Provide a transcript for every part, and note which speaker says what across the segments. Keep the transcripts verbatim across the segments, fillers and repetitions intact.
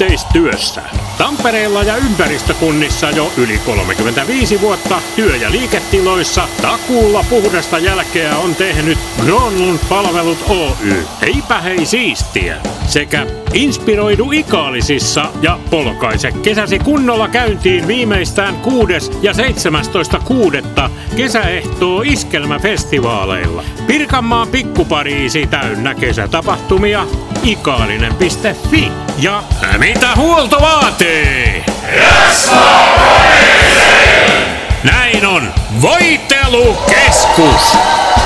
Speaker 1: yhteistyössä. Tampereella ja ympäristökunnissa jo yli kolmekymmentäviisi vuotta työ- ja liiketiloissa takuulla puhdasta jälkeä on tehnyt Gronlund-palvelut Oy. Heipä hei siistiä! Sekä Inspiroidu Ikaalisissa ja polkaise kesäsi kunnolla käyntiin viimeistään kuudes ja seitsemästoista kuudetta kesäehtoo iskelmäfestivaaleilla. Pirkanmaan Pikkupariisi täynnä kesätapahtumia ikaalinen piste fi. Ja mitä huolto vaatii? Näin on Voitelukeskus!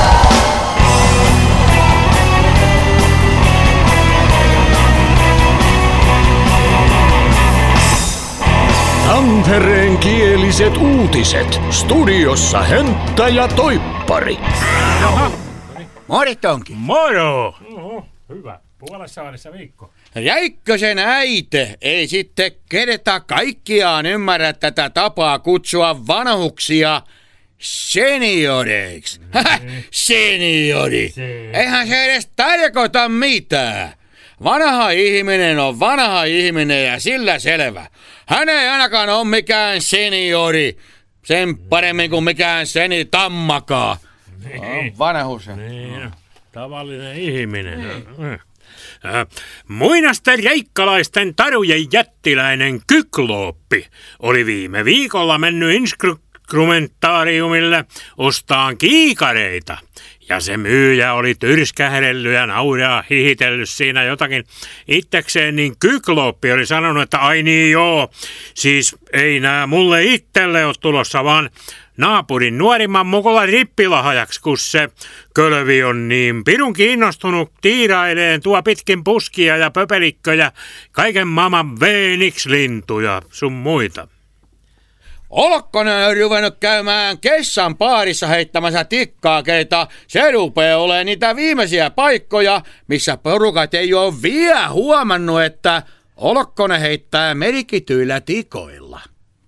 Speaker 2: Tampereen kieliset uutiset. Studiossa Hentta ja Toippari.
Speaker 3: Jaha. Mortonki.
Speaker 1: Moro! Oho, hyvä. Puolessa välissä viikko.
Speaker 3: Jäikkösen äite ei sitten kedetä kaikkiaan ymmärrä tätä tapaa kutsua vanhuksia senioreiksi. Seniori. Se. Eihän se edes tarkoita mitään. Vanha ihminen on vanha ihminen ja sillä selvä. Hän ei ainakaan ole mikään seniori. Sen paremmin kuin mikään senitammakaan.
Speaker 1: Niin.
Speaker 3: On vanhus.
Speaker 1: Niin, tavallinen ihminen. Niin. Äh, muinasten reikkalaisten tarujen jättiläinen Kyklooppi oli viime viikolla mennyt instrumentaariumille ostaan kiikareita. Ja se myyjä oli tyrskähdellyt ja nauraa hihitellyt siinä jotakin itsekseen, niin Kyklooppi oli sanonut, että ai niin joo, siis ei nää mulle itselle ole tulossa, vaan naapurin nuorimman mukulan rippilahajaksi, kun se kölvi on niin pirun kiinnostunut tiiraileen tuo pitkin puskia ja pöpelikköjä, kaiken maailman veenikslintuja sun muita.
Speaker 3: Olkkonen on ruvennut käymään kessan paarissa heittämässä tikkaakeita. Se rupeaa olemaan niitä viimeisiä paikkoja, missä porukat ei ole vielä huomannut, että Olkkonen heittää merkityillä tikoilla.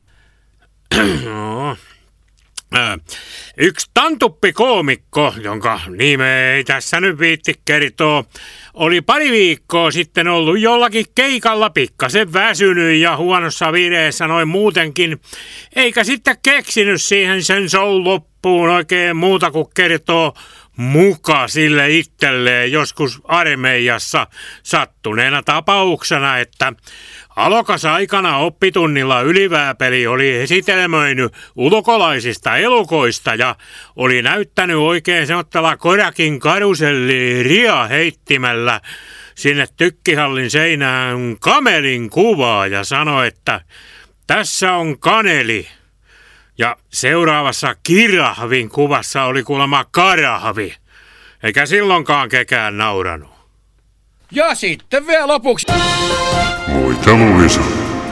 Speaker 1: No. Yksi tantuppikoomikko, jonka nime ei tässä nyt viitti kertoo, oli pari viikkoa sitten ollut jollakin keikalla pikkasen väsynyt ja huonossa vireessä noin muutenkin, eikä sitten keksinyt siihen sen show loppuun oikein muuta kuin kertoo muka sille itselleen joskus armeijassa sattuneena tapauksena, että alokasaikana oppitunnilla Ylivääpeli oli esitelmöinyt ulkolaisista elukoista ja oli näyttänyt oikein semmoisella Korakin karuselliin ria heittimällä sinne tykkihallin seinään kamelin kuvaa ja sanoi, että tässä on kaneli. Ja seuraavassa kirahvin kuvassa oli kuulemma karahvi, eikä silloinkaan kekään nauranut.
Speaker 3: Ja sitten vielä lopuksi.
Speaker 4: Voiteluvisa.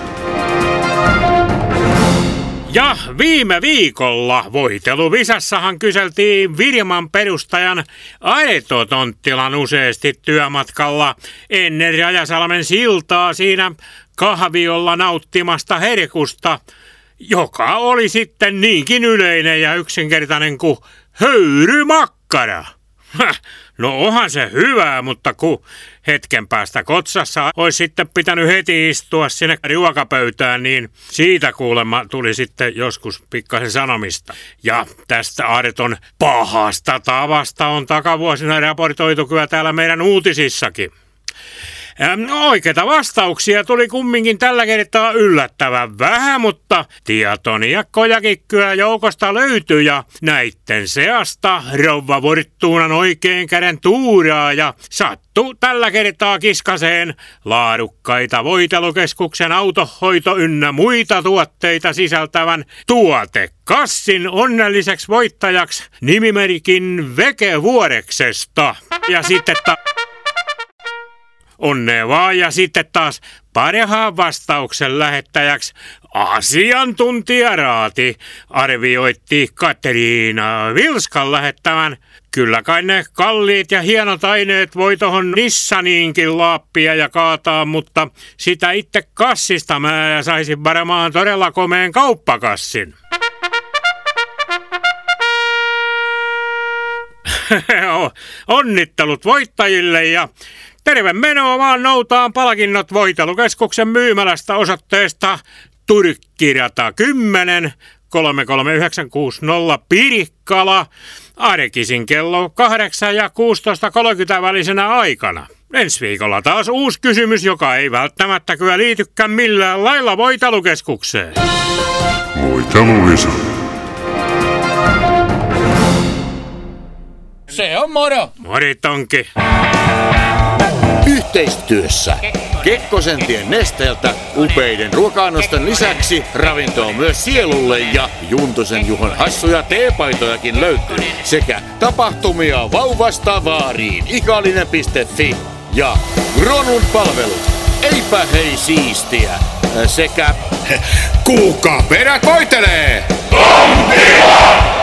Speaker 1: Ja viime viikolla Voiteluvisassahan kyseltiin firman perustajan Aeto Tonttilan useasti työmatkalla ennen Rajasalmen siltaa siinä kahviolla nauttimasta herkusta, joka oli sitten niinkin yleinen ja yksinkertainen kuin höyrymakkara. Häh, no onhan se hyvää, mutta kun hetken päästä kotsassa olisi sitten pitänyt heti istua sinne ruokapöytään, niin siitä kuulemma tuli sitten joskus pikkasen sanomista. Ja tästä Areton pahasta tavasta on takavuosina raportoitu kyllä täällä meidän uutisissakin. Oikeita vastauksia tuli kumminkin tällä kertaa yllättävän vähän, mutta tietoniakkojakin kyllä joukosta löytyi ja näitten seasta rouva Vorttuunan oikein käden tuuraa ja sattu tällä kertaa kiskaseen laadukkaita Voitelukeskuksen autohoito ynnä muita tuotteita sisältävän tuotekassin onnelliseksi voittajaksi nimimerkin Vekevuoreksesta. Ja sitten ta- Onnea vaan ja sitten taas parhaan vastauksen lähettäjäksi asiantuntijaraati arvioitti Katriina Vilskan lähettävän. Kyllä kai ne kalliit ja hienot aineet voi tohon Nissaniinkin laappia ja kaataa, mutta sitä itse kassista mä saisin varmaan todella komeen kauppakassin. Onnittelut voittajille ja Terve menoa vaan noutaan palkinnot Voitelukeskuksen myymälästä osoitteesta Turkkirata kymmenen kolme kolme yhdeksän kuusi nolla Pirikkala arkisin kello kahdeksan ja kuusitoista kolmekymmentä välisenä aikana. Ensi viikolla taas uusi kysymys, joka ei välttämättä kyllä liitykään millään lailla Voitelukeskukseen.
Speaker 4: Voiteluvisa.
Speaker 3: Se on moro!
Speaker 1: Moritonki.
Speaker 3: Yhteistyössä Kekkosentien Nesteeltä upeiden ruoka-annosten lisäksi ravinto on myös sielulle ja Juntusen Juhon hassuja teepaitojakin löytyy. Sekä tapahtumia vauvasta vaariin ikaalinen piste fi ja Gronun palvelut. Eipä hei siistiä. Sekä kuka perä koitelee! Tontila!